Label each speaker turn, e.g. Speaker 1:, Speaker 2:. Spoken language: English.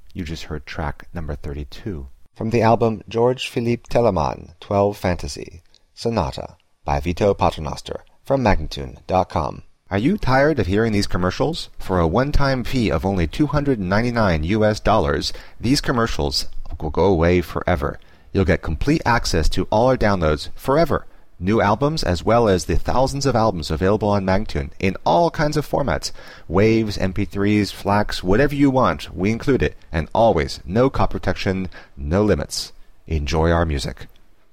Speaker 1: You just heard track number 32.
Speaker 2: From the album George Philippe Telemann, 12 Fantasy, Sonata, by Vito Paternoster, from Magnatune.com.
Speaker 1: Are you tired of hearing these commercials? For a one-time fee of only $299, these commercials will go away forever. You'll get complete access to all our downloads forever. New albums as well as the thousands of albums available on Magnatune in all kinds of formats. Waves, MP3s, FLACs, whatever you want, we include it. And always, no copy protection, no limits. Enjoy our music.